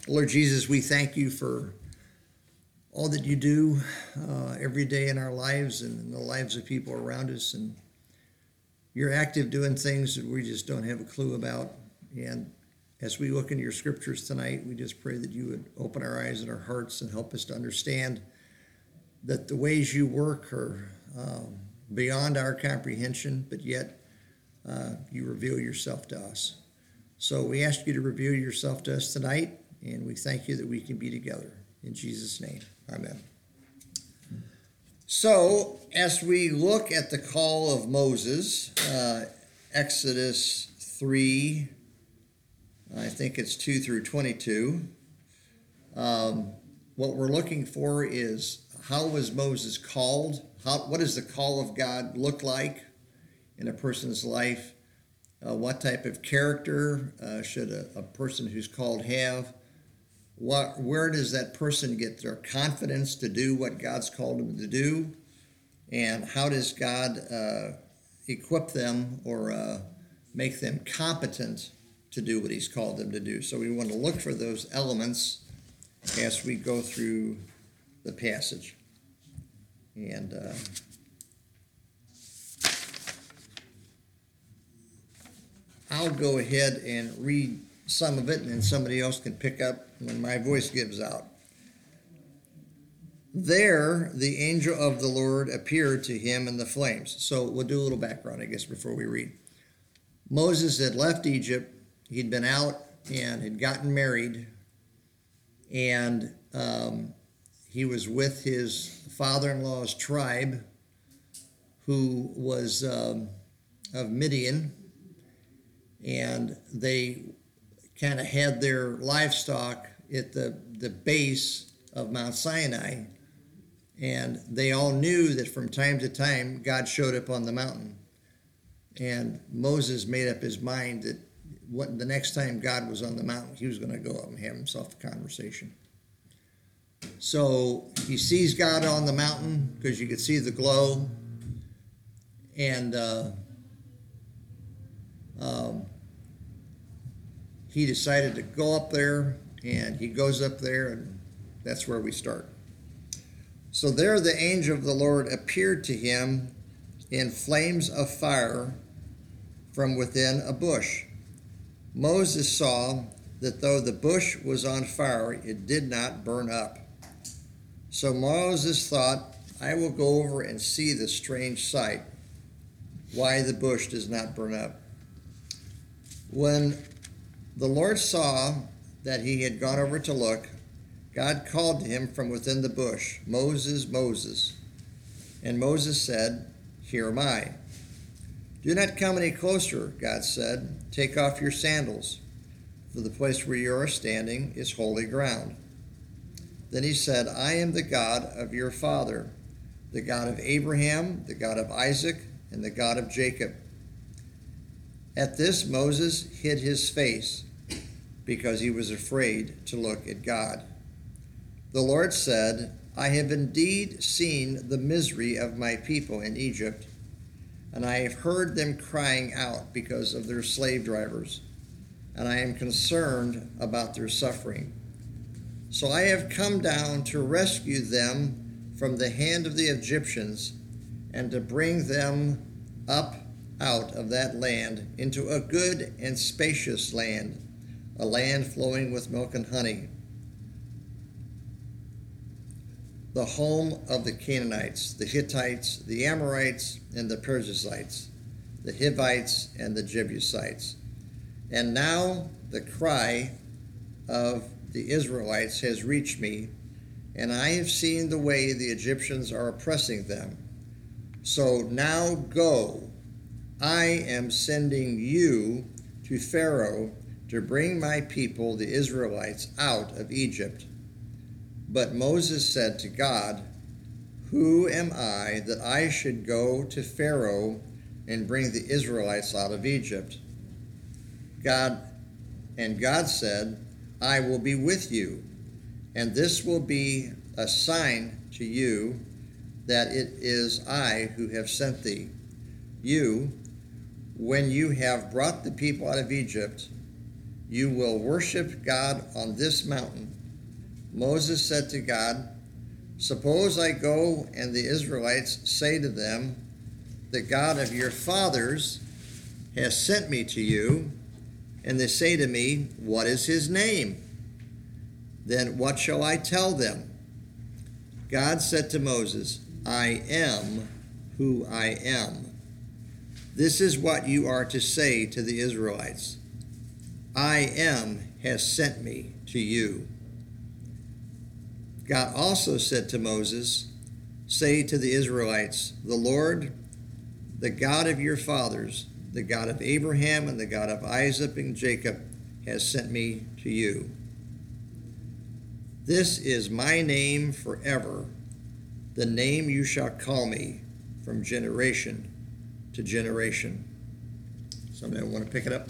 Lord Jesus, we thank you for all that you do every day in our lives and in the lives of people around us. And you're active doing things that we just don't have a clue about. And as we look into your scriptures tonight, we just pray that you would open our eyes and our hearts and help us to understand that the ways you work are beyond our comprehension, but yet you reveal yourself to us. So we ask you to reveal yourself to us tonight, and we thank you that we can be together. In Jesus' name, amen. So as we look at the call of Moses, Exodus 3, I think it's 2 through 22, what we're looking for is how was Moses called? What does the call of God look like in a person's life? What type of character should a person who's called have? Where does that person get their confidence to do what God's called them to do? And how does God equip them or make them competent to do what he's called them to do? So we want to look for those elements as we go through the passage. And I'll go ahead and read some of it, and then somebody else can pick up when my voice gives out. There, the angel of the Lord appeared to him in the flames. So we'll do a little background, I guess, before we read. Moses had left Egypt. He'd been out and had gotten married, and he was with his father-in-law's tribe, who was of Midian, and they kind of had their livestock at the base of Mount Sinai, and they all knew that from time to time God showed up on the mountain. And Moses made up his mind that the next time God was on the mountain, he was going to go up and have himself a conversation. So he sees God on the mountain because you could see the glow, and he decided to go up there, and he goes up there, and that's where we start. So there the angel of the Lord appeared to him in flames of fire from within a bush. Moses saw that though the bush was on fire, it did not burn up. So Moses thought, I will go over and see the strange sight, why the bush does not burn up. When the Lord saw that he had gone over to look, God called to him from within the bush, Moses, Moses. And Moses said, Here am I. Do not come any closer, God said. Take off your sandals, for the place where you are standing is holy ground. Then he said, I am the God of your father, the God of Abraham, the God of Isaac, and the God of Jacob. At this, Moses hid his face because he was afraid to look at God. The Lord said, I have indeed seen the misery of my people in Egypt, and I have heard them crying out because of their slave drivers, and I am concerned about their suffering. So I have come down to rescue them from the hand of the Egyptians and to bring them up out of that land into a good and spacious land, a land flowing with milk and honey, the home of the Canaanites, the Hittites, the Amorites, and the Perizzites, the Hivites, and the Jebusites. And now the cry of the Israelites has reached me, and I have seen the way the Egyptians are oppressing them. So now go, I am sending you to Pharaoh to bring my people, the Israelites, out of Egypt. But Moses said to God, Who am I that I should go to Pharaoh and bring the Israelites out of Egypt? God said, I will be with you, and this will be a sign to you that it is I who have sent thee. You, when you have brought the people out of Egypt, You will worship God on this mountain. Moses said to God, suppose I go and the Israelites say to them, the God of your fathers has sent me to you, and they say to me, what is his name? Then what shall I tell them? God said to Moses, I am who I am. This is what you are to say to the Israelites. I am has sent me to you. God also said to Moses, say to the Israelites, the Lord, the God of your fathers, the God of Abraham and the God of Isaac and Jacob, has sent me to you. This is my name forever, the name you shall call me from generation to generation. Somebody want to pick it up?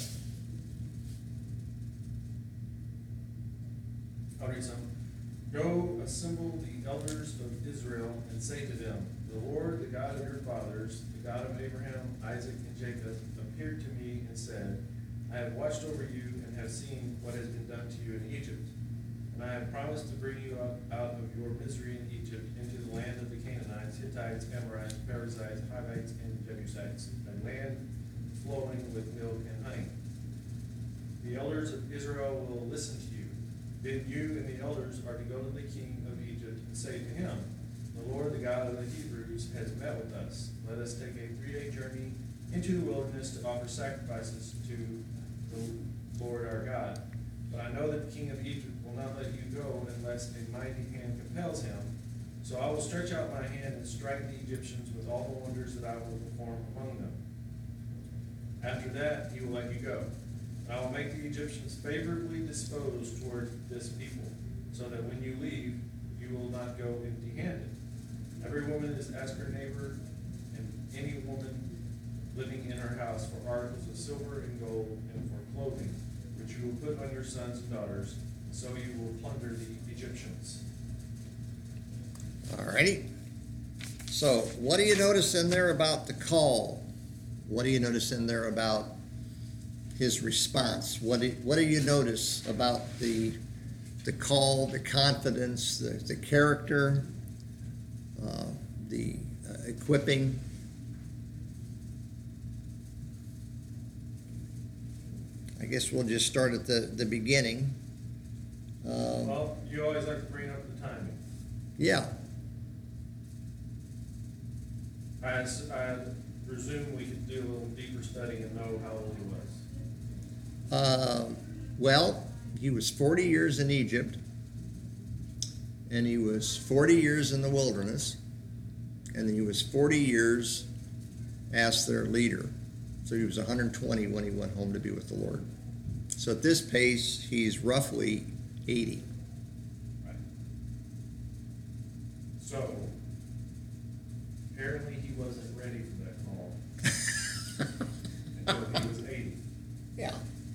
I'll read some. Go assemble the elders of Israel and say to them, the Lord, the God of your fathers, the God of Abraham, Isaac, and Jacob, appeared to me and said, I have watched over you and have seen what has been done to you in Egypt. And I have promised to bring you out of your misery in Egypt into the land of the Canaanites, Hittites, Amorites, Perizzites, Hivites, and Jebusites, a land flowing with milk and honey. The elders of Israel will listen to you. Then you and the elders are to go to the king of Egypt and say to him, the Lord, the God of the Hebrews, has met with us. Let us take a 3-day journey into the wilderness to offer sacrifices to the Lord our God. But I know that the king of Egypt will not let you go unless a mighty hand compels him. So I will stretch out my hand and strike the Egyptians with all the wonders that I will perform among them. After that, he will let you go. And I will make the Egyptians favorably disposed toward this people, so that when you leave, you will not go empty-handed. Every woman is ask her neighbor, and any woman living in her house, for articles of silver and gold, and for clothing, which you will put on your sons and daughters, and so you will plunder the Egyptians. All righty. So what do you notice in there about the call? What do you notice in there about his response? What do you notice about the call, the confidence, the character, the equipping? I guess we'll just start at the beginning. Well, you always like to bring up the timing. Yeah. I presume we could do a little deeper study and know how old he was. Well, he was 40 years in Egypt, and he was 40 years in the wilderness, and he was 40 years as their leader. So he was 120 when he went home to be with the Lord. So at this pace, he's roughly 80. Right. So, apparently he wasn't ready for that call until he was 80. Yeah.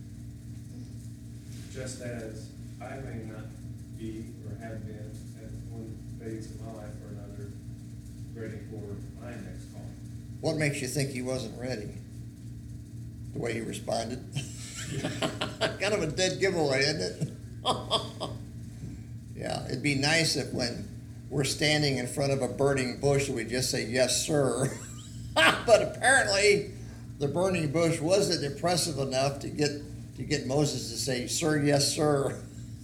Just as I may not be or have been at one phase of my life or another ready for my next call. What makes you think he wasn't ready? The way he responded? Kind of a dead giveaway, isn't it? Yeah, it'd be nice if when we're standing in front of a burning bush, we just say, yes, sir. But apparently, the burning bush wasn't impressive enough to get Moses to say, sir, yes, sir.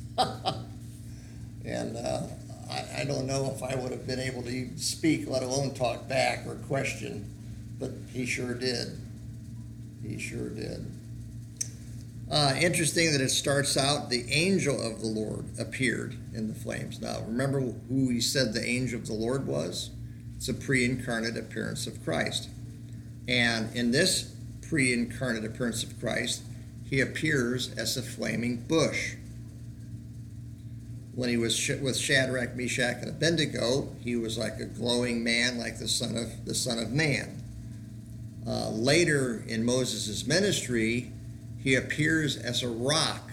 And I don't know if I would have been able to even speak, let alone talk back or question, but he sure did. He sure did. Interesting that it starts out, the angel of the Lord appeared in the flames. Now, remember who he said the angel of the Lord was? It's a pre-incarnate appearance of Christ. And in this pre-incarnate appearance of Christ, he appears as a flaming bush. When he was with Shadrach, Meshach, and Abednego, he was like a glowing man, like the Son of Man. Later in Moses' ministry, he appears as a rock.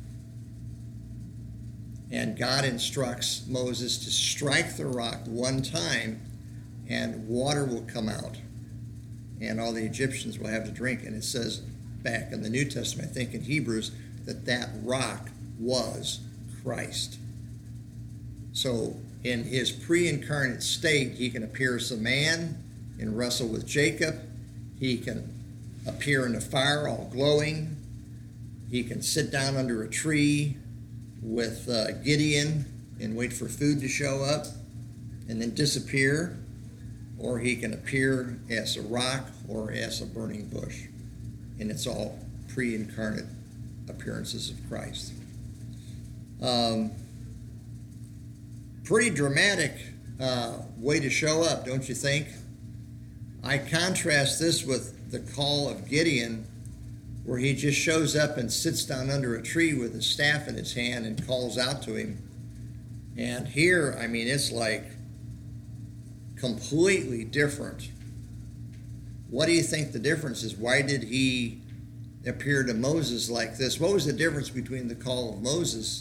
And God instructs Moses to strike the rock one time, and water will come out. And all the Egyptians will have to drink. And it says back in the New Testament, I think in Hebrews, that rock was Christ. So in his pre-incarnate state, he can appear as a man and wrestle with Jacob. He can appear in the fire all glowing. He can sit down under a tree with Gideon and wait for food to show up and then disappear. Or he can appear as a rock or as a burning bush. And it's all pre-incarnate appearances of Christ. Pretty dramatic way to show up, don't you think? I contrast this with the call of Gideon, where he just shows up and sits down under a tree with his staff in his hand and calls out to him. And here, I mean, it's like completely different. What do you think the difference is? Why did he appear to Moses like this? What was the difference between the call of Moses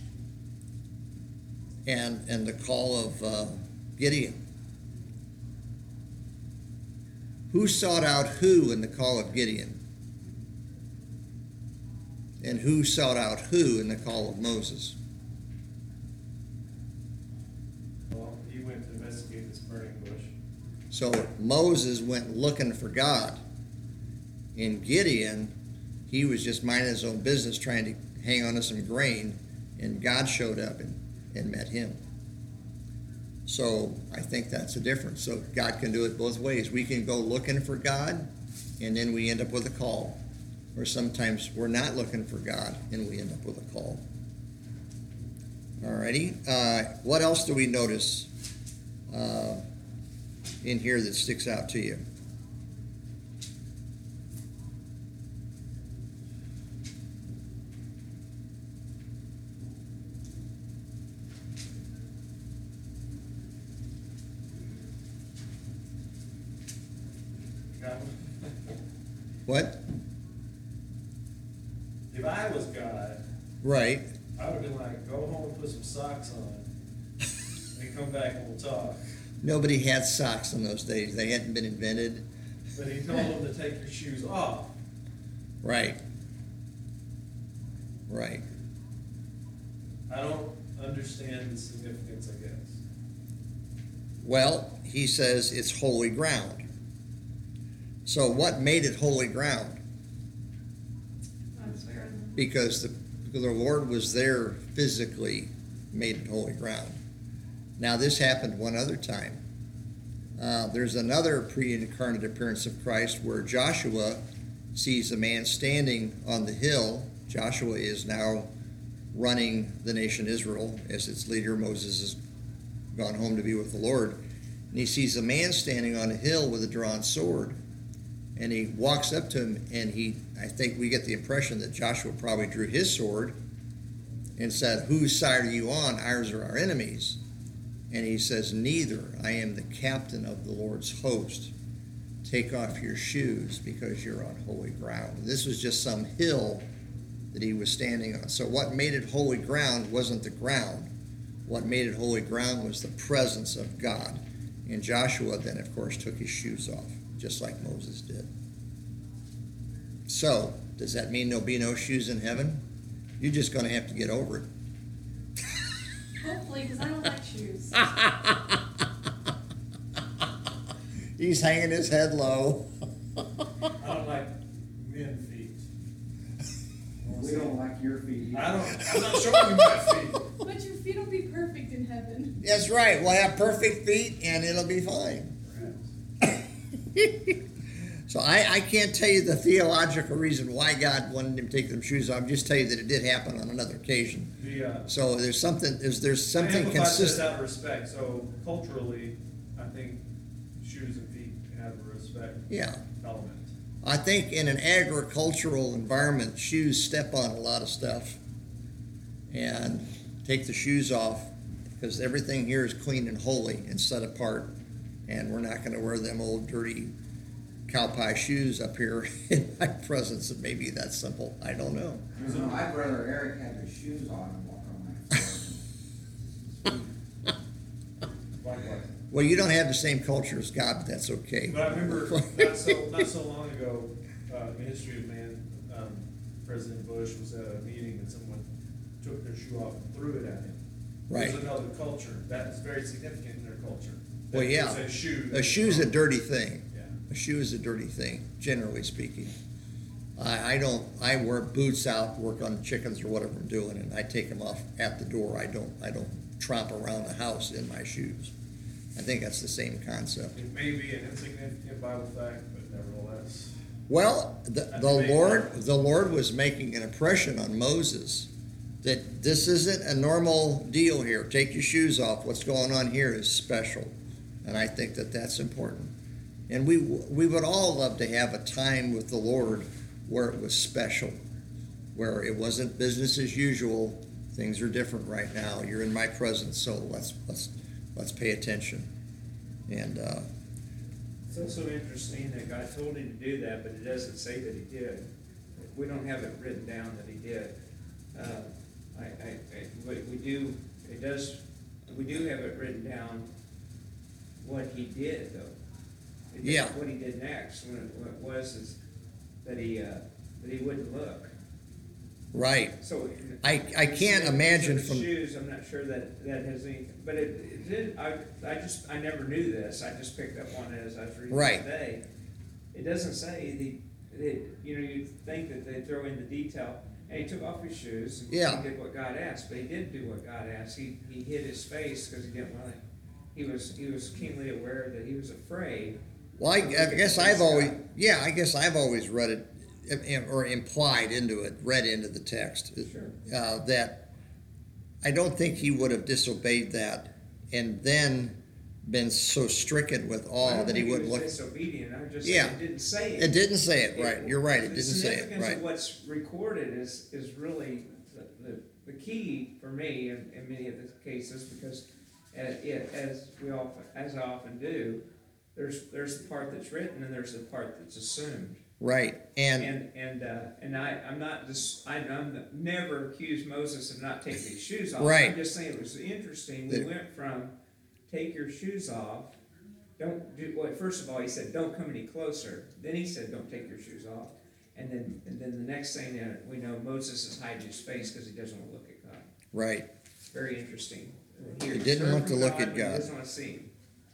and the call of Gideon? Who sought out who in the call of Gideon? And who sought out who in the call of Moses? Well, he went to investigate this burning bush. So Moses went looking for God. In Gideon, he was just minding his own business, trying to hang on to some grain, and God showed up and met him. So I think that's the difference. So God can do it both ways. We can go looking for God, and then we end up with a call. Or sometimes we're not looking for God, and we end up with a call. Alrighty. What else do we notice in here that sticks out to you? What? If I was God, Right. I would have been like, go home and put some socks on and come back and we'll talk. Nobody had socks in those days. They hadn't been invented. But he told them to take your shoes off. Right. Right. I don't understand the significance, I guess. Well, he says it's holy ground. So what made it holy ground? Because the Lord was there physically, made it holy ground. Now this happened one other time. There's another pre-incarnate appearance of Christ where Joshua sees a man standing on the hill. Joshua is now running the nation Israel as its leader. Moses has gone home to be with the Lord. And he sees a man standing on a hill with a drawn sword. And he walks up to him, and I think we get the impression that Joshua probably drew his sword and said, "Whose side are you on? Ours or our enemies?" And he says, "Neither. I am the captain of the Lord's host. Take off your shoes because you're on holy ground." And this was just some hill that he was standing on. So what made it holy ground wasn't the ground. What made it holy ground was the presence of God. And Joshua then, of course, took his shoes off, just like Moses did. So, does that mean there'll be no shoes in heaven? You're just going to have to get over it. Hopefully, because I don't like shoes. He's hanging his head low. I don't like men feet. We don't like your feet. I'm not showing you my feet. But your feet will be perfect in heaven. That's right. We'll have perfect feet, and it'll be fine. So I can't tell you the theological reason why God wanted him to take them shoes off. I'll just tell you that it did happen on another occasion. So there's something consistent. Out of respect. So culturally, I think shoes and feet have a respect element. I think in an agricultural environment, shoes step on a lot of stuff. And take the shoes off because everything here is clean and holy and set apart. And we're not going to wear them old dirty cow pie shoes up here in my presence. It may be that simple. I don't know. My brother Eric had his shoes on and walked on my floor. Likewise. Well, you don't have the same culture as God, but that's okay. But I remember not so long ago, in the history of man, President Bush was at a meeting and someone took their shoe off and threw it at him. Right. There's another culture, that is very significant in their culture. Well, That yeah. there's A shoe's a dirty thing. Yeah. A shoe is a dirty thing, generally speaking. I wear boots out, work on chickens or whatever I'm doing, and I take them off at the door. I don't tromp around the house in my shoes. I think that's the same concept. It may be an insignificant Bible fact, but nevertheless. Well, the Lord was making an impression on Moses that this isn't a normal deal here. Take your shoes off. What's going on here is special, and I think that that's important. And we would all love to have a time with the Lord where it was special, where it wasn't business as usual. Things are different right now. You're in my presence, so let's pay attention. And It's also interesting that God told him to do that, but it doesn't say that he did. We don't have it written down that he did. We do have it written down what he did, though. Yeah. What he did next, when it was is that he wouldn't look. right, So I can't imagine the from shoes. I'm not sure that has anything, but it did. I never knew this. I just picked up on it as I was reading Right. today. It doesn't say you'd think that they'd throw in the detail. And he took off his shoes and Yeah. he did what God asked, but he didn't do what God asked. He hid his face because he didn't want to. He was keenly aware that he was afraid. Well, I guess I've always read it or implied into it, read into the text Sure. that I don't think he would have disobeyed that and then been so stricken with I awe don't that he think wouldn't was look. disobedient. I'm just Yeah. saying it didn't say it. It didn't say it right. You're right. It The didn't say it significance right. of what's recorded is really the key for me in many of the cases, because as I often do, there's the part that's written and there's the part that's assumed. Right. And I'm never accused Moses of not taking his shoes off. Right. I'm just saying it was interesting. We went from take your shoes off. Don't do well. First of all, he said, "Don't come any closer." Then he said, "Don't take your shoes off." And then the next thing that we know, Moses is hiding his face because he doesn't want to look at God. right. Very interesting. He didn't want to look at but he God. doesn't want to see him.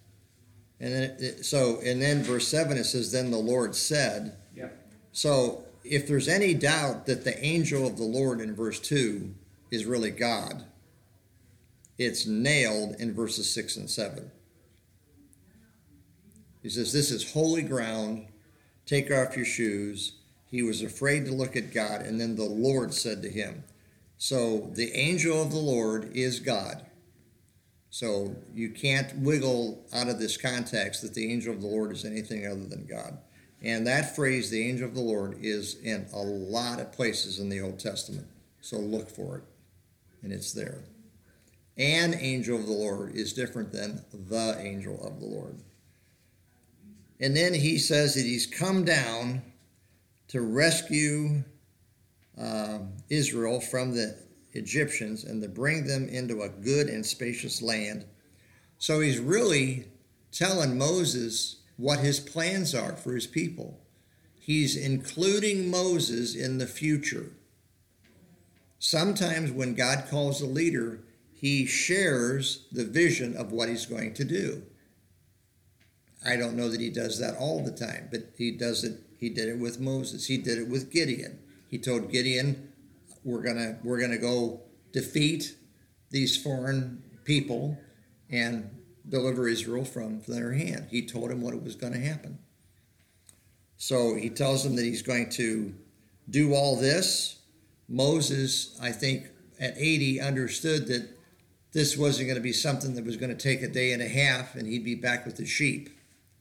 And then verse 7 it says, "Then the Lord said." Yep. So if there's any doubt that the angel of the Lord in verse 2 is really God, it's nailed in verses 6 and 7. He says, "This is holy ground. Take off your shoes." He was afraid to look at God, and then the Lord said to him. So the angel of the Lord is God. So you can't wiggle out of this context that the angel of the Lord is anything other than God. And that phrase, the angel of the Lord, is in a lot of places in the Old Testament. So look for it, and it's there. An angel of the Lord is different than the angel of the Lord. And then he says that he's come down to rescue Israel from the Egyptians and to bring them into a good and spacious land. So he's really telling Moses what his plans are for his people. He's including Moses in the future. Sometimes when God calls a leader, he shares the vision of what he's going to do. I don't know that he does that all the time, but he does it. He did it with Moses. He did it with Gideon. He told Gideon, we're gonna go defeat these foreign people and deliver Israel from their hand. He told him what was going to happen. So he tells him that he's going to do all this. Moses, I think, at 80, understood that this wasn't going to be something that was going to take a day and a half and he'd be back with the sheep.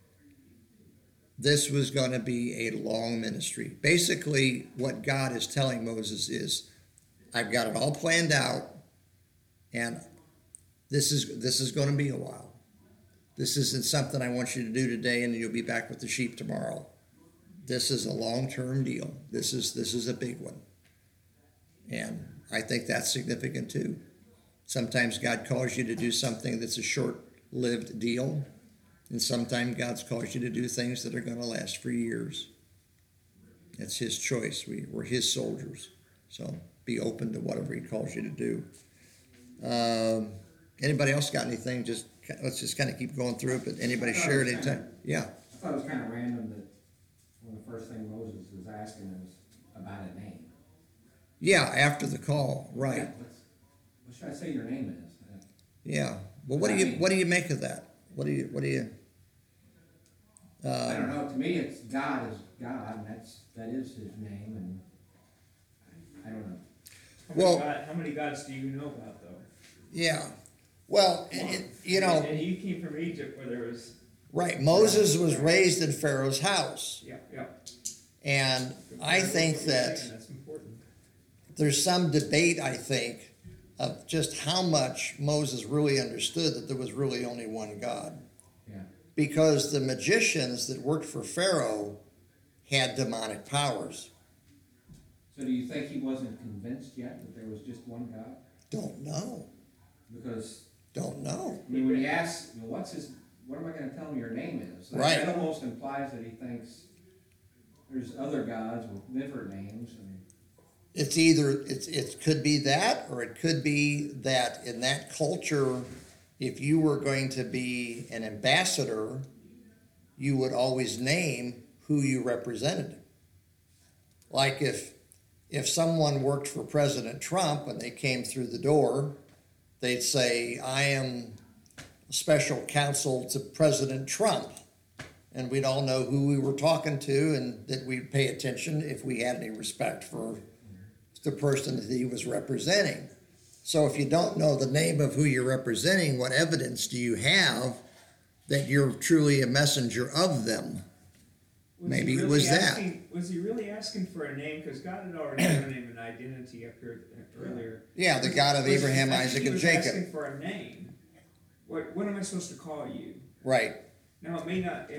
This was going to be a long ministry. Basically, what God is telling Moses is, I've got it all planned out, and this is going to be a while. This isn't something I want you to do today and you'll be back with the sheep tomorrow. This is a long-term deal. This is a big one. And I think that's significant too. Sometimes God calls you to do something that's a short-lived deal, and sometimes God's calls you to do things that are going to last for years. It's his choice. We're his soldiers. So be open to whatever he calls you to do. Anybody else got anything? Let's just kind of keep going through it, but anybody share it anytime? Yeah. I thought it was kind of random that one of the first thing Moses was asking was about a name. Yeah, after the call, right. Yeah, what should I say your name is? Yeah. Well, what do you make of that? What do you I don't know, to me, it's God is God, and that is his name, and I don't know. How many gods do you know about, though? Yeah. Well, you know, And you came from Egypt where there was. right, Moses was raised in Pharaoh's house. Yeah. And I think that That's important. there's some debate, I think, of just how much Moses really understood that there was really only one God. Yeah. Because the magicians that worked for Pharaoh had demonic powers. So do you think he wasn't convinced yet that there was just one God? Don't know. Because, Don't know. I mean, when he asks, what am I gonna tell him your name is? Right. That almost implies that he thinks there's other gods with different names, and It's either, it could be that, or it could be that in that culture, if you were going to be an ambassador, you would always name who you represented. Like if someone worked for President Trump and they came through the door, they'd say, I am special counsel to President Trump. And we'd all know who we were talking to, and that we'd pay attention if we had any respect for the person that he was representing. So if you don't know the name of who you're representing, what evidence do you have that you're truly a messenger of them? Maybe it was that. Was he really asking for a name? Because God had already given him an identity up here earlier. Yeah, the God of Abraham, Isaac, and He Jacob. was asking for a name. What am I supposed to call you? Right, Now, it may not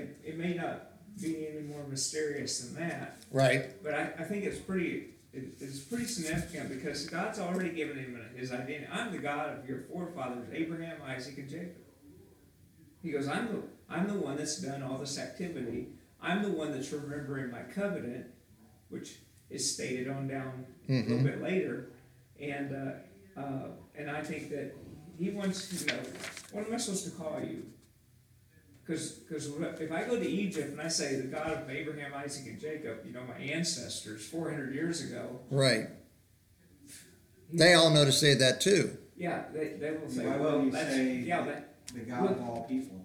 be any more mysterious than that, right, but I think it's pretty significant because God's already given him his identity. I'm the God of your forefathers, Abraham, Isaac, and Jacob. He goes, I'm the one that's done all this activity. I'm the one that's remembering my covenant, which is stated on down a little bit later. And I think that he wants to know, what am I supposed to call you? Because if I go to Egypt and I say the God of Abraham, Isaac, and Jacob, my ancestors 400 years ago. right. They all know to say that too. Yeah, they will say, why well, wouldn't you that's, say yeah, the God of all people?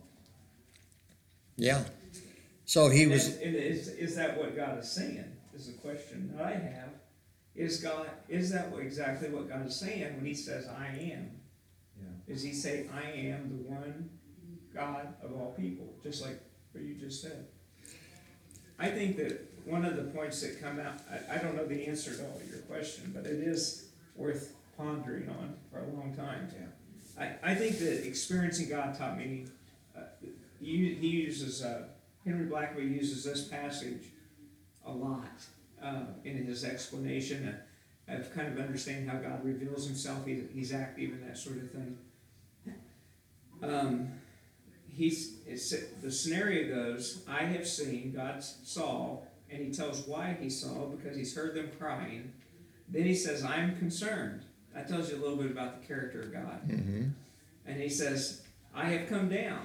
Yeah. So he was, and is that what God is saying? Is the question that I have. Is that exactly what God is saying when he says, I am? Yeah. Is he saying, I am the one God of all people, just like what you just said? I think that one of the points that come out, I don't know the answer to all your question, but it is worth pondering on for a long time. Yeah. I think that experiencing God taught me, he uses, Henry Blackaby uses this passage a lot in his explanation of kind of understanding how God reveals himself, he's active and that sort of thing. The scenario goes, I have seen, God saw, and he tells why he saw, because he's heard them crying. Then he says, I'm concerned. That tells you a little bit about the character of God. And he says, I have come down.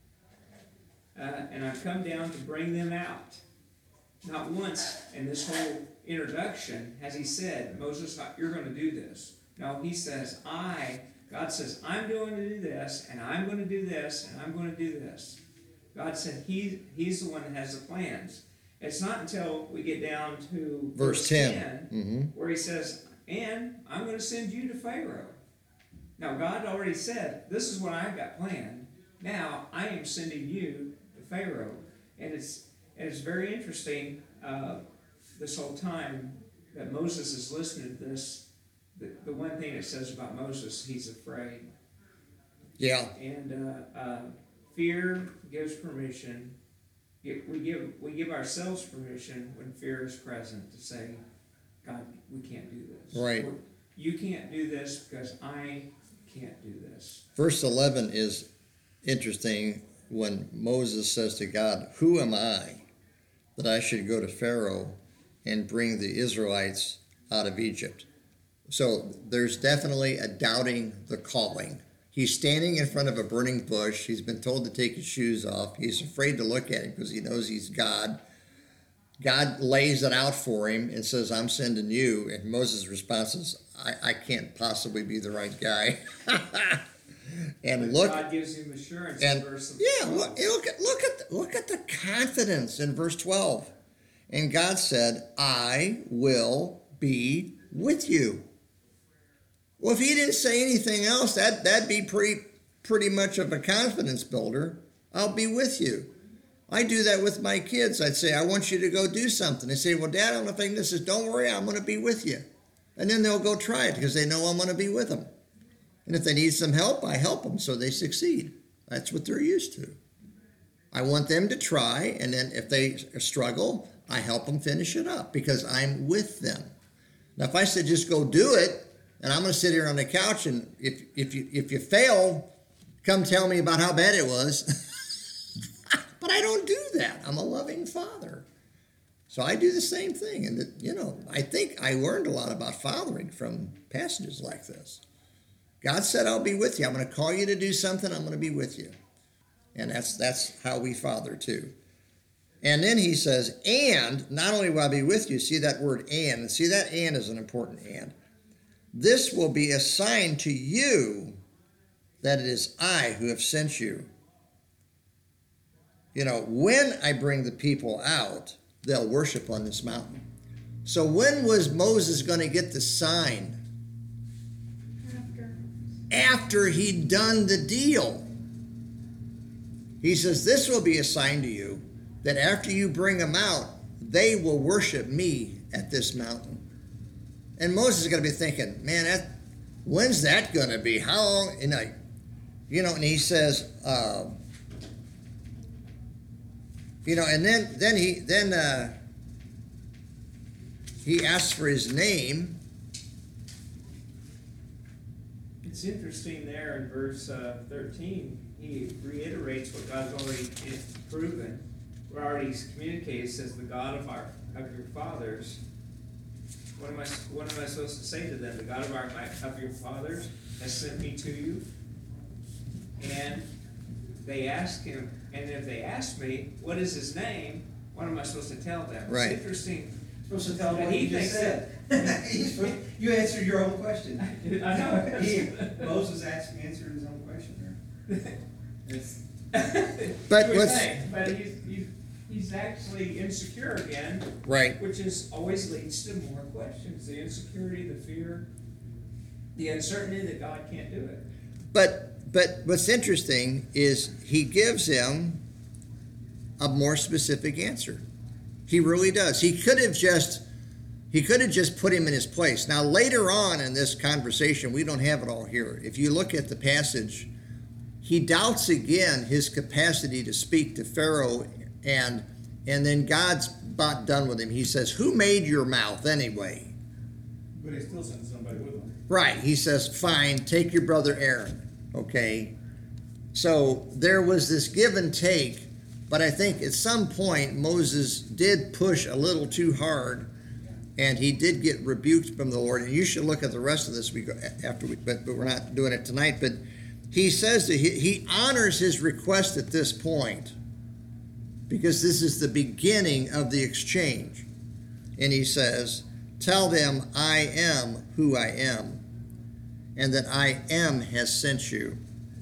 And I've come down to bring them out. Not once in this whole introduction has he said, Moses, you're going to do this. No, he says, God says, I'm going to do this, and I'm going to do this, and I'm going to do this. God said he's the one that has the plans. It's not until we get down to verse 10 where he says, and I'm going to send you to Pharaoh. Now, God already said, this is what I've got planned. Now, I am sending you to Pharaoh. And it's very interesting this whole time that Moses is listening to this. The one thing it says about Moses, he's afraid. yeah, And fear gives permission. We give ourselves permission when fear is present to say, God, we can't do this. right. You can't do this because I can't do this. Verse 11 is interesting when Moses says to God, who am I that I should go to Pharaoh and bring the Israelites out of Egypt. So there's definitely a doubting the calling. He's standing in front of a burning bush. He's been told to take his shoes off. He's afraid to look at him because he knows he's God. God lays it out for him and says, I'm sending you. And Moses' response is, I can't possibly be the right guy. And look, God gives him assurance and in verse yeah, 12. look at the confidence in verse 12. And God said, I will be with you. Well, if he didn't say anything else, that'd be pretty much of a confidence builder. I'll be with you. I do that with my kids. I'd say, I want you to go do something. They say, well, Dad, I don't know if I can do this. I says, don't worry, I'm going to be with you. And then they'll go try it because they know I'm going to be with them. And if they need some help, I help them so they succeed. That's what they're used to. I want them to try, and then if they struggle, I help them finish it up because I'm with them. Now, if I said just go do it, and I'm going to sit here on the couch, and if you fail, come tell me about how bad it was. But I don't do that. I'm a loving father. So I do the same thing. And, I think I learned a lot about fathering from passages like this. God said, I'll be with you. I'm going to call you to do something. I'm going to be with you. And that's how we father too. And then he says, and not only will I be with you, see that word and see that and is an important and. This will be a sign to you that it is I who have sent you. When I bring the people out, they'll worship on this mountain. So when was Moses going to get the sign? After he'd done the deal. He says, this will be a sign to you that after you bring them out, they will worship me at this mountain. And Moses is going to be thinking, man, when's that going to be? How long? And he says, and then he asks for his name. It's interesting there in verse 13, he reiterates what God's already proven, or already communicated. Says, the God of your fathers. What am I supposed to say to them? The God of your fathers has sent me to you. And they ask him, and if they ask me, what is his name? What am I supposed to tell them? Right. It's interesting. Supposed to tell them that what he you just thinks said. You answered your own question. I know. Moses answered his own question there. But You would what's think, but he's actually insecure again, right? which is always leads to more questions. The insecurity, the fear, the uncertainty that God can't do it. But what's interesting is he gives him a more specific answer. He really does. He could have just put him in his place. Now later on in this conversation, we don't have it all here. If you look at the passage, he doubts again his capacity to speak to Pharaoh, and then God's about done with him. He says, who made your mouth anyway? But he still sends somebody with him. Right. He says, fine, take your brother Aaron. Okay. So there was this give and take, but I think at some point Moses did push a little too hard, and he did get rebuked from the Lord. And you should look at the rest of this but we're not doing it tonight. But he says that he honors his request at this point because this is the beginning of the exchange. And he says, tell them I am who I am, and that I am has sent you.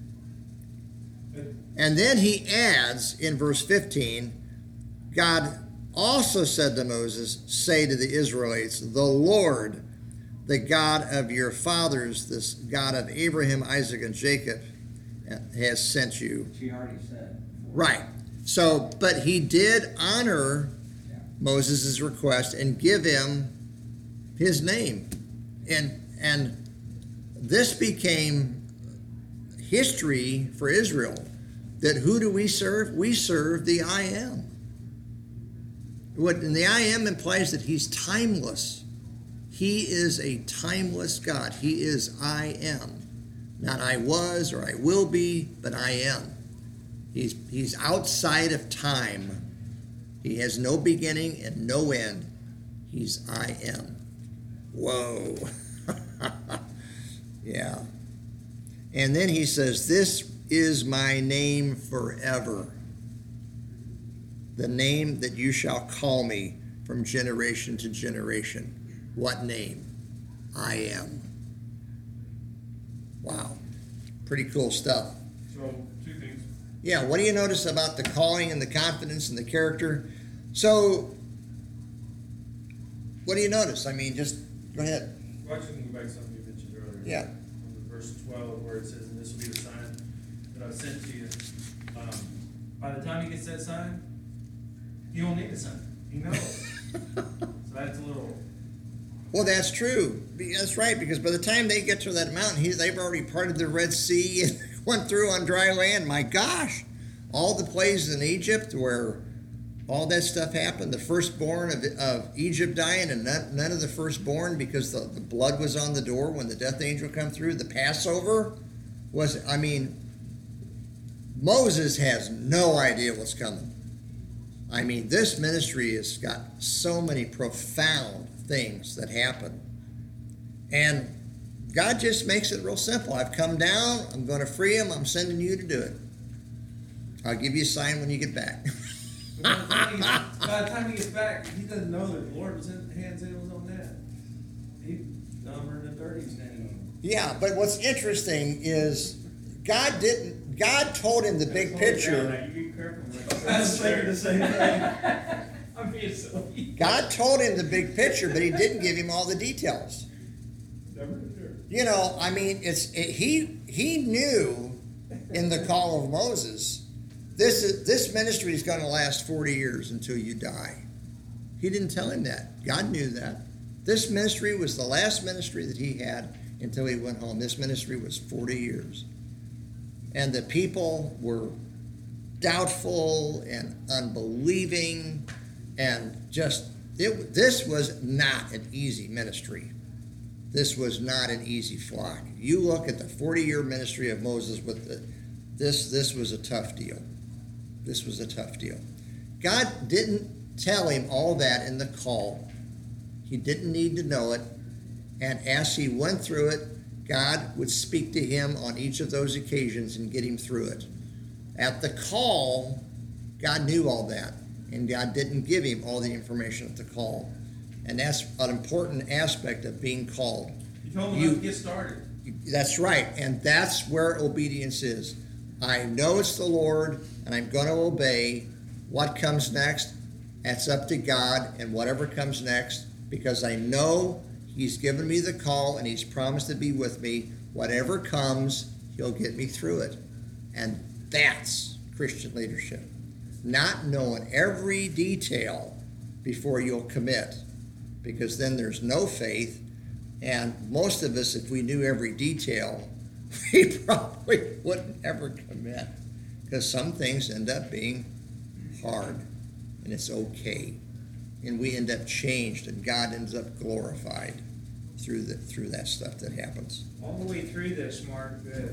And then he adds in verse 15, God also said to Moses, say to the Israelites, the Lord, the God of your fathers, this God of Abraham, Isaac, and Jacob, has sent you. She already said. Right. So, but he did honor Moses' request and give him his name. And this became history for Israel. That who do we serve? We serve the I Am. And the I Am implies that he's timeless. He is a timeless God. He is I Am. Not I was or I will be, but I am. He's outside of time. He has no beginning and no end. He's I am. Whoa. Yeah. And then he says, this is my name forever. The name that you shall call me from generation to generation. What name? I am. Wow. Pretty cool stuff. So, two things. Yeah, what do you notice about the calling and the confidence and the character? So, what do you notice? I mean, just go ahead. Well, actually, go back to something you mentioned earlier. Yeah. On verse 12, where it says, and this will be the sign that I sent to you. By the time he gets that sign, he won't need a sign. He knows. So that's a little... Well, that's true. That's right, because by the time they get to that mountain, they've already parted the Red Sea and went through on dry land. My gosh, all the places in Egypt where all that stuff happened, the firstborn of Egypt dying, and none of the firstborn because the blood was on the door when the death angel come through. The Passover was, I mean, Moses has no idea what's coming. I mean, this ministry has got so many profound things that happen. And God just makes it real simple. I've come down. I'm going to free him. I'm sending you to do it. I'll give you a sign when you get back. By the time he gets back, he doesn't know that the Lord was in hands and was on that. He numbered the 30s name. Yeah, but what's interesting is God told him the big picture. You be careful. I was thinking the same thing. I'm being silly. God told him the big picture, but he didn't give him all the details. You know, I mean, he knew in the call of Moses, this ministry is going to last 40 years until you die. He didn't tell him that. God knew that. This ministry was the last ministry that he had until he went home. This ministry was 40 years. And the people were doubtful and unbelieving, and this was not an easy ministry. This was not an easy flock. You look at the 40-year ministry of Moses with this was a tough deal. This was a tough deal. God didn't tell him all that in the call. He didn't need to know it. And as he went through it, God would speak to him on each of those occasions and get him through it. At the call, God knew all that, and God didn't give him all the information at the call. And that's an important aspect of being called. He told him to get started. That's right, and that's where obedience is. I know it's the Lord, and I'm going to obey. What comes next, that's up to God, and whatever comes next, because I know he's given me the call, and he's promised to be with me. Whatever comes, he'll get me through it. And that's Christian leadership. Not knowing every detail before you'll commit, because then there's no faith. And most of us, if we knew every detail, we probably wouldn't ever commit, because some things end up being hard, and it's okay. And we end up changed, and God ends up glorified through that stuff that happens. All the way through this, Mark,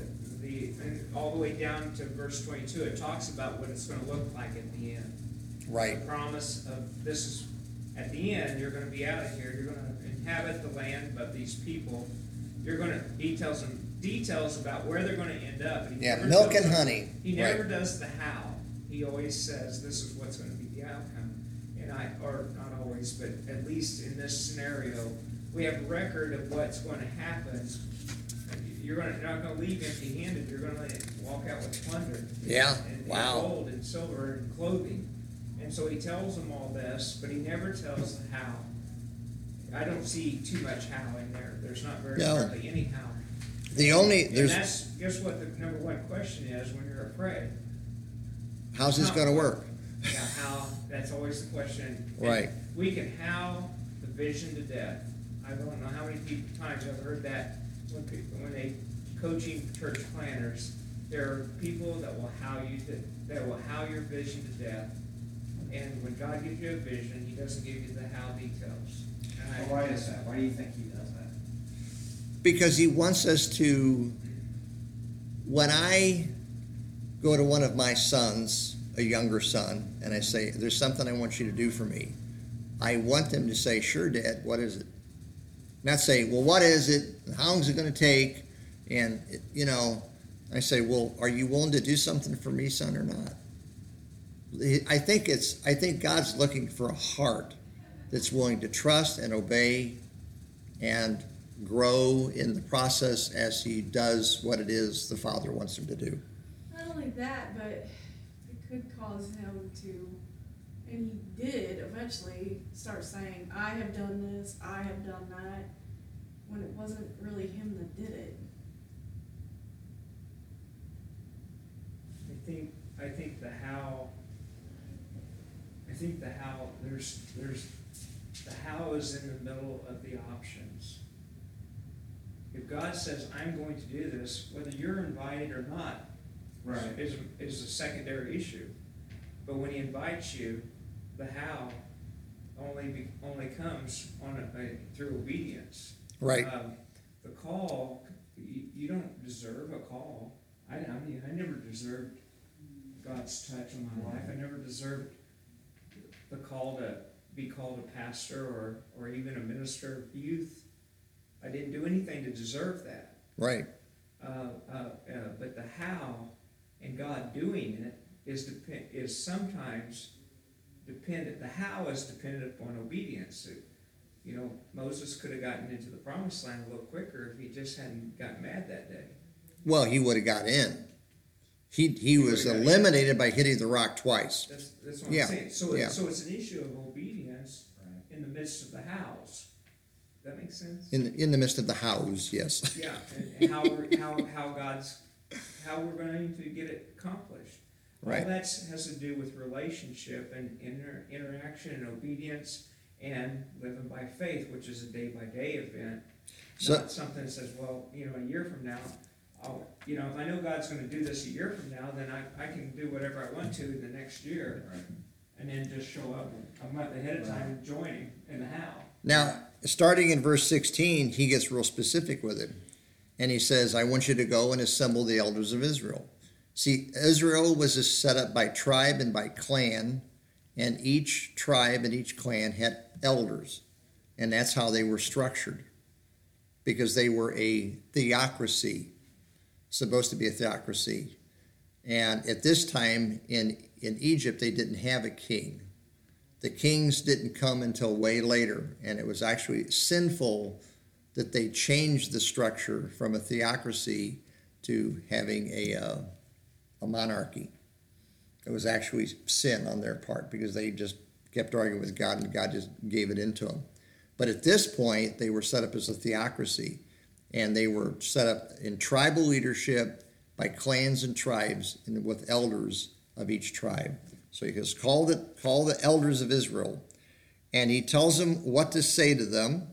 all the way down to verse 22, it talks about what it's going to look like at the end. Right. The promise of this is, at the end, you're going to be out of here. You're going to inhabit the land, but these people, you're going to details about where they're going to end up. Yeah, milk and honey. He never does the how. He always says this is what's going to be the outcome. Or not always, but at least in this scenario, we have a record of what's going to happen. You're not going to leave empty-handed. You're going to walk out with plunder. Yeah. And Wow. gold and silver and clothing. And so he tells them all this, but he never tells the how. I don't see too much how in there. There's not hardly any how. And that's, guess what the number one question is when you're afraid? How's this going to work? Yeah, how, that's always the question. Right. And we can how the vision to death. I don't know how many times I've heard that when they coaching church planners. There are people that will how your vision to death. And when God gives you a vision, he doesn't give you the how details. Why is that? Why do you think he does that? Because he wants us to, when I go to one of my sons, a younger son, and I say, there's something I want you to do for me, I want them to say, sure, Dad, what is it? Not say, well, what is it? How long is it going to take? And, I say, well, are you willing to do something for me, son, or not? I think God's looking for a heart that's willing to trust and obey and grow in the process as he does what it is the Father wants him to do. Not only that, but it could cause him to, and he did eventually start saying, I have done this, I have done that, when it wasn't really him that did it. I think the how, there's, the how is in the middle of the options. If God says, I'm going to do this, whether you're invited or not, is a secondary issue. But when he invites you, the how only comes through obedience. Right. The call, you don't deserve a call. I never deserved God's touch in my life. I never deserved the call to be called a pastor or even a minister of youth. I didn't do anything to deserve that. Right. But the how and God doing it is sometimes dependent. The how is dependent upon obedience. Moses could have gotten into the promised land a little quicker if he just hadn't got mad that day. Well, he would have got in. He was eliminated by hitting the rock twice. That's what I'm saying. So it's an issue of obedience in the midst of the hows. Does that make sense? In the midst of the house, yes. Yeah, and how we're going to get it accomplished. Right. All that has to do with relationship and interaction and obedience and living by faith, which is a day-by-day event. Not something that says, well, a year from now, if I know God's going to do this a year from now, then I can do whatever I want to in the next year, and then just show up a month ahead of time and join him in the how. Now, starting in verse 16, he gets real specific with it. And he says, I want you to go and assemble the elders of Israel. See, Israel was set up by tribe and by clan, and each tribe and each clan had elders. And that's how they were structured, because they were a theocracy, supposed to be a theocracy. And at this time in Egypt, they didn't have a king. The kings didn't come until way later, and it was actually sinful that they changed the structure from a theocracy to having a monarchy. It was actually sin on their part because they just kept arguing with God, and God just gave it into them. But at this point, they were set up as a theocracy, and they were set up in tribal leadership by clans and tribes and with elders of each tribe. So he goes, call the elders of Israel, and he tells them what to say to them,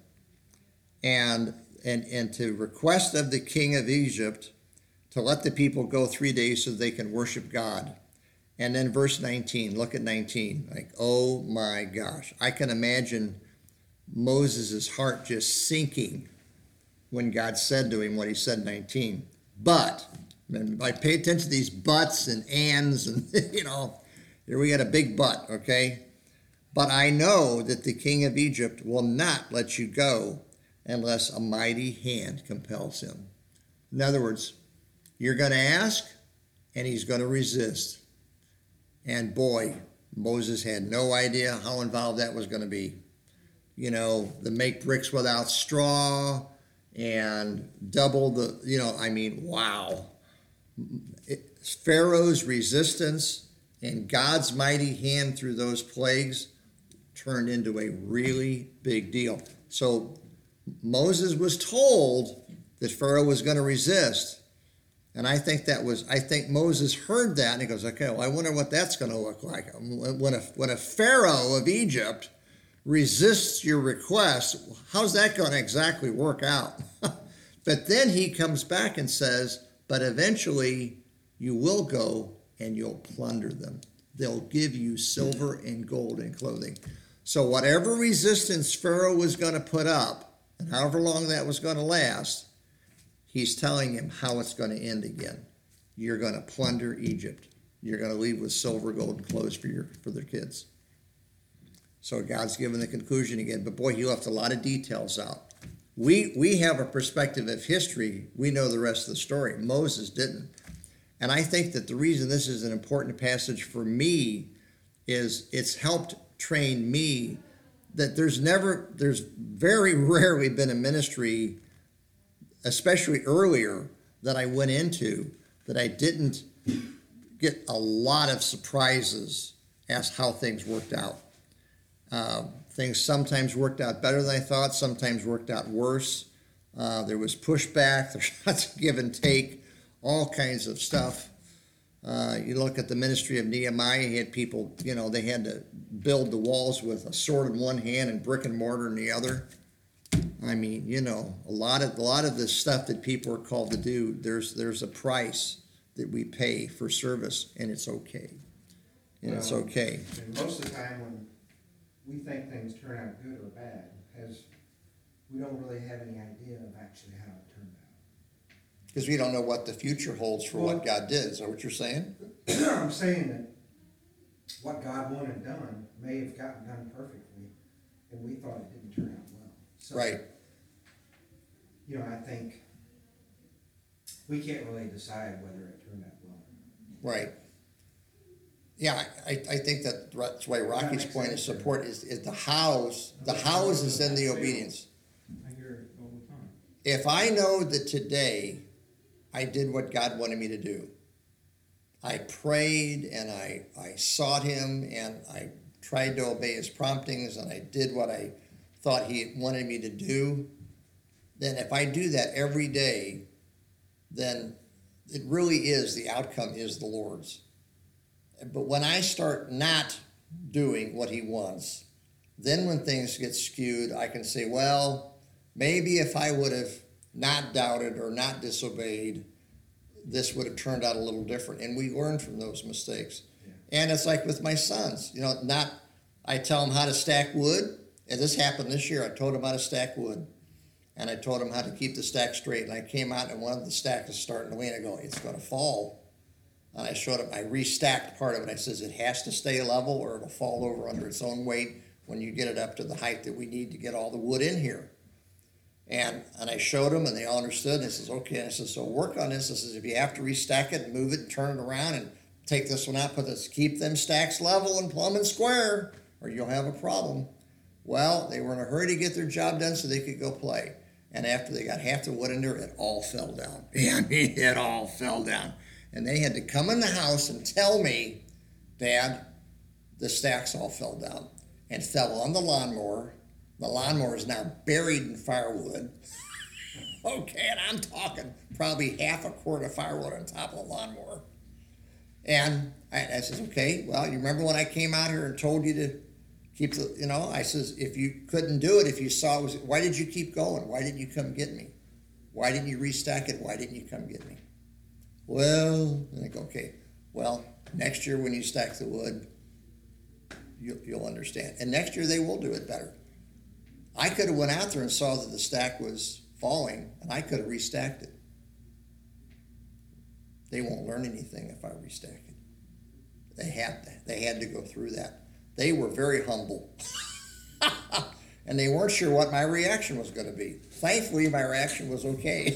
and to request of the king of Egypt to let the people go 3 days so they can worship God. And then verse 19, look at 19, like, oh my gosh. I can imagine Moses' heart just sinking when God said to him what he said in 19. But, and I pay attention to these buts and ands, and here we got a big but, okay? But I know that the king of Egypt will not let you go unless a mighty hand compels him. In other words, you're going to ask, and he's going to resist. And boy, Moses had no idea how involved that was going to be. The make bricks without straw and double wow. Pharaoh's resistance and God's mighty hand through those plagues turned into a really big deal. So Moses was told that Pharaoh was going to resist. And I think Moses heard that and he goes, okay, well, I wonder what that's going to look like. When a Pharaoh of Egypt resists your request, how's that going to exactly work out? But then he comes back and says, but eventually you will go and you'll plunder them. They'll give you silver and gold and clothing. So whatever resistance Pharaoh was going to put up, and however long that was going to last, he's telling him how it's going to end again. You're going to plunder Egypt. You're going to leave with silver, gold, and clothes for their kids. So God's given the conclusion again. But boy, he left a lot of details out. We have a perspective of history. We know the rest of the story. Moses didn't. And I think that the reason this is an important passage for me is it's helped train me that there's very rarely been a ministry, especially earlier, that I went into that I didn't get a lot of surprises as how things worked out. Things sometimes worked out better than I thought, sometimes worked out worse. There was pushback, there's lots of give and take, all kinds of stuff. You look at the ministry of Nehemiah, he had people, they had to build the walls with a sword in one hand and brick and mortar in the other. I mean, a lot of the stuff that people are called to do, there's a price that we pay for service, and it's okay. And it's okay. And most of the time when we think things turn out good or bad, because we don't really have any idea of actually how it turned out. Because we don't know what the future holds for what God did. Is that what you're saying? I'm saying that what God wanted done may have gotten done perfectly, and we thought it didn't turn out well. So, Right. I think we can't really decide whether it turned out well. Right. Yeah, I think that's why Rocky's point of support is the hows. The hows is in the obedience. I hear it all the time. If I know that today I did what God wanted me to do, I prayed and I sought him and I tried to obey his promptings and I did what I thought he wanted me to do, then if I do that every day, then it really is, the outcome is the Lord's. But when I start not doing what he wants, then when things get skewed, I can say, well, maybe if I would have not doubted or not disobeyed, this would have turned out a little different. And we learn from those mistakes. Yeah. And it's like with my sons, I tell them how to stack wood. And this happened this year. I told them how to stack wood. And I told them how to keep the stack straight. And I came out and one of the stacks is starting to lean. I go, it's going to fall. And I showed him, I restacked part of it. I says, it has to stay level or it'll fall over under its own weight when you get it up to the height that we need to get all the wood in here. And I showed them and they all understood. And I says, okay. And I says, so work on this. I says, if you have to restack it and move it and turn it around and take this one out, keep them stacks level and plumb and square or you'll have a problem. Well, they were in a hurry to get their job done so they could go play. And after they got half the wood in there, it all fell down. I mean, it all fell down. And they had to come in the house and tell me, Dad, the stacks all fell down and fell on the lawnmower. The lawnmower is now buried in firewood. Okay, and I'm talking probably half a quart of firewood on top of the lawnmower. And I says, okay, well, you remember when I came out here and told you to keep I says, if you couldn't do it, if you saw it was, why did you keep going? Why didn't you come get me? Why didn't you restack it? Why didn't you come get me? Well, I think, okay, well, next year when you stack the wood, you'll understand. And next year they will do it better. I could have went out there and saw that the stack was falling, and I could have restacked it. They won't learn anything if I restack it. They had to go through that. They were very humble. And they weren't sure what my reaction was going to be. Thankfully, my reaction was okay.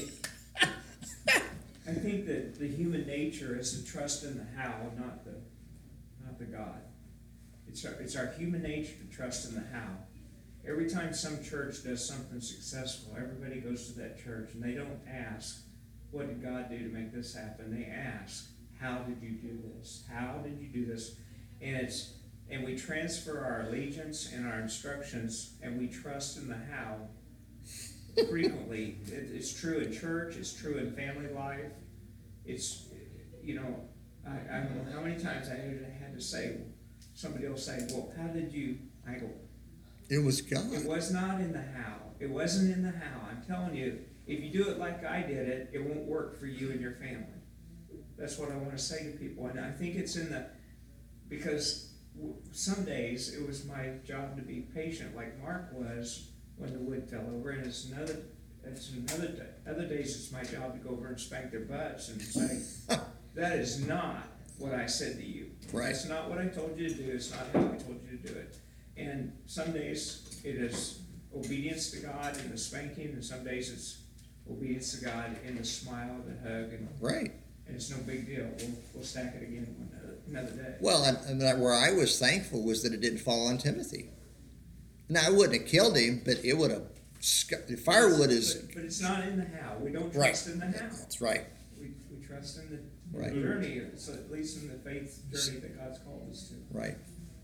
I think that the human nature is to trust in the how, not the God. It's our human nature to trust in the how. Every time some church does something successful, everybody goes to that church and they don't ask, what did God do to make this happen? They ask, how did you do this? How did you do this? And we transfer our allegiance and our instructions and we trust in the how frequently. It's true in church, it's true in family life. It's, I don't know how many times I had to say, somebody will say, well, how did you, I go, it was God. It was not in the how. It wasn't in the how. I'm telling you, if you do it like I did it, it won't work for you and your family. That's what I want to say to people. And I think it's because some days it was my job to be patient like Mark was when the wood fell over, and other days it's my job to go over and spank their butts and say, that is not what I said to you. Right. It's not what I told you to do. It's not how I told you to do it. And some days it is obedience to God in the spanking, and some days it's obedience to God in the smile, the hug, and Right. it's no big deal. We'll stack it again another day. Well, and where I was thankful was that it didn't fall on Timothy. Now, I wouldn't have killed him, but it would have. Firewood is. But it's not in the how. We don't Right. trust in the how. That's right. We trust in the Right. journey, so at least in the faith journey that God's called us to. Right.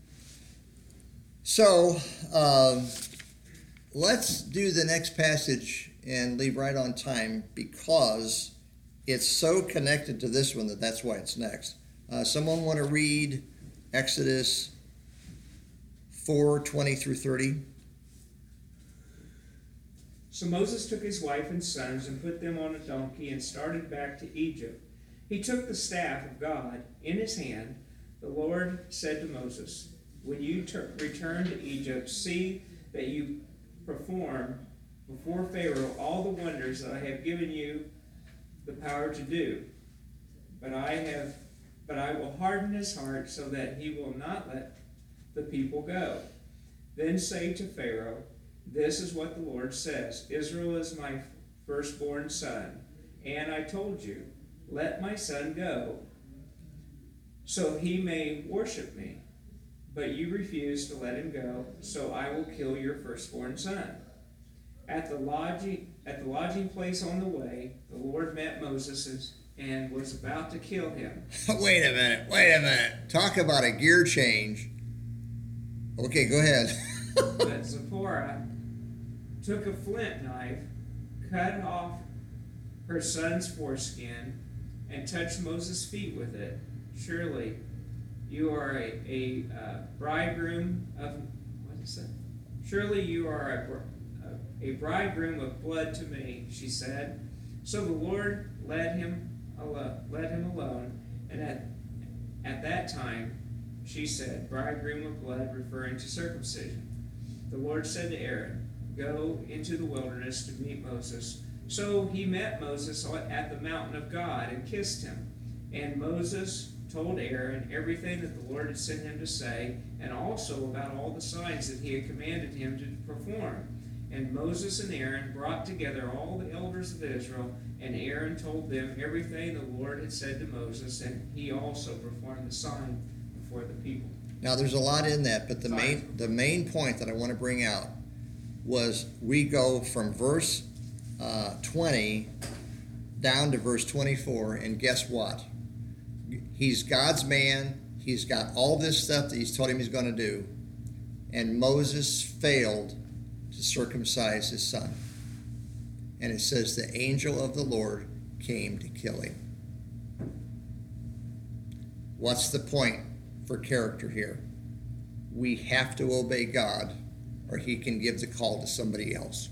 So, let's do the next passage and leave right on time because it's so connected to this one that's why it's next. Someone want to read Exodus 4:20 through 30? So Moses took his wife and sons and put them on a donkey and started back to Egypt. He took the staff of God in his hand. The Lord said to Moses, when you return to Egypt, see that you perform before Pharaoh all the wonders that I have given you the power to do. But I will harden his heart so that he will not let the people go. Then say to Pharaoh, this is what the Lord says, Israel is my firstborn son, and I told you, let my son go, so he may worship me. But you refused to let him go, so I will kill your firstborn son. At the lodging place on the way, the Lord met Moses and was about to kill him. Wait a minute. Talk about a gear change. Okay, go ahead. But Zipporah took a flint knife, cut off her son's foreskin, and touched Moses' feet with it. Surely you are a bridegroom of, what is that? Surely you are a bridegroom of blood to me, she said. So the Lord let him alone, and at that time she said, bridegroom of blood, referring to circumcision. The Lord said to Aaron, go into the wilderness to meet Moses. So he met Moses at the mountain of God and kissed him. And Moses told Aaron everything that the Lord had sent him to say, and also about all the signs that he had commanded him to perform. And Moses and Aaron brought together all the elders of Israel, and Aaron told them everything the Lord had said to Moses, and he also performed the sign before the people. Now, there's a lot in that, but the main point that I want to bring out was we go from verse 20 down to verse 24, and guess what? He's God's man. He's got all this stuff that he's told him he's going to do, and Moses failed to circumcise his son. And it says the angel of the Lord came to kill him. What's the point for character here? We have to obey God, or he can give the call to somebody else.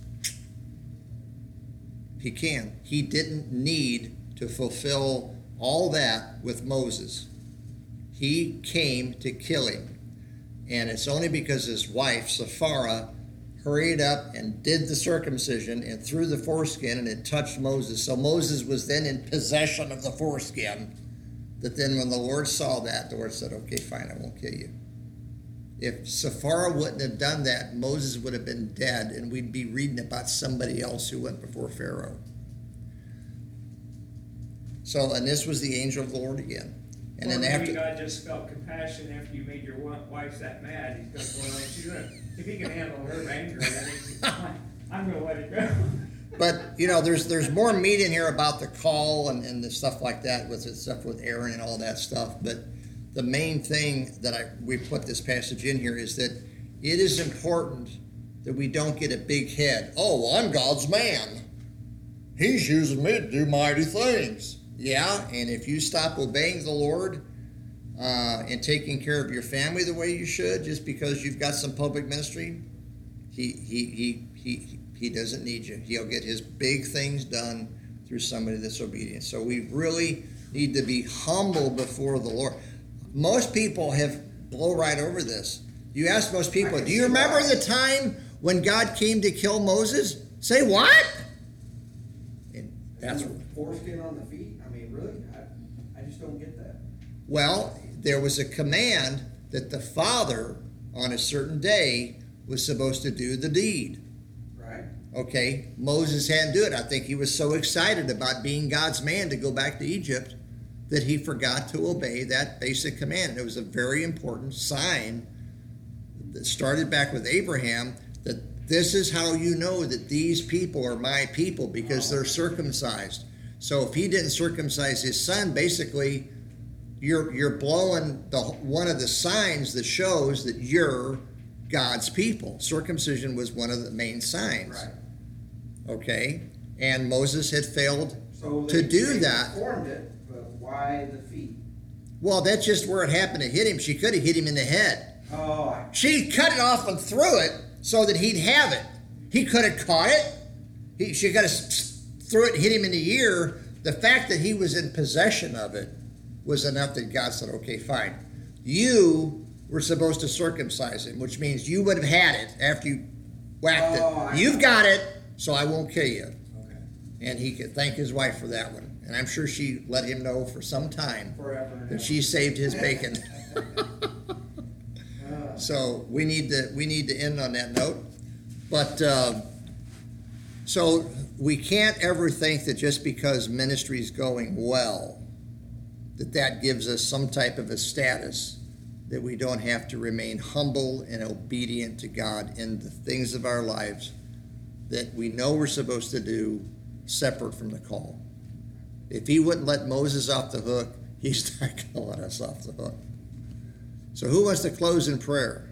He can. He didn't need to fulfill all that with Moses. He came to kill him. And it's only because his wife, Zipporah, hurried up and did the circumcision and threw the foreskin, and it touched Moses. So Moses was then in possession of the foreskin. That then when the Lord saw that, the Lord said, okay, fine, I won't kill you. If Zipporah wouldn't have done that, Moses would have been dead, and we'd be reading about somebody else who went before Pharaoh. So, and this was the angel of the Lord again. And then maybe after God just felt compassion after you made your wife that mad. He's going, well, she's gonna, if he can handle her anger, I'm going to let it go. But, you know, there's more meat in here about the call and the stuff like that, with the stuff with Aaron and all that stuff. But the main thing that we put this passage in here is that it is important that we don't get a big head. Oh, well, I'm God's man. He's using me to do mighty things. Yeah, and if you stop obeying the Lord and taking care of your family the way you should, just because you've got some public ministry, he doesn't need you. He'll get his big things done through somebody that's obedient. So we really need to be humble before the Lord. Most people blow right over this. You ask most people, do you remember the time when God came to kill Moses? Say what? And that's what. Foreskin on the feet? I mean, really? I just don't get that. Well, there was a command that the father on a certain day was supposed to do the deed. Right. Okay, Moses hadn't do it. I think he was so excited about being God's man to go back to Egypt that he forgot to obey that basic command. It was a very important sign that started back with Abraham, that this is how you know that these people are my people, because they're circumcised. So if he didn't circumcise his son, basically you're blowing one of the signs that shows that you're God's people. Circumcision was one of the main signs. Right. Okay, and Moses had failed So to do they that. performed it, but why the feet? Well, that's just where it happened to hit him. She could have hit him in the head. Oh, She cut it off and threw it so that he'd have it. He could have caught it. She could have threw it and hit him in the ear. The fact that he was in possession of it was enough that God said, okay, fine. You were supposed to circumcise him, which means you would have had it after you whacked it. You've got it, so I won't kill you. okay. And he could thank his wife for that one. And I'm sure she let him know for some time Forever and that ever. she saved his bacon. So we need to end on that note. But so we can't ever think that just because ministry is going well, that gives us some type of a status that we don't have to remain humble and obedient to God in the things of our lives that we know we're supposed to do separate from the call. If he wouldn't let Moses off the hook, he's not going to let us off the hook. So who wants to close in prayer?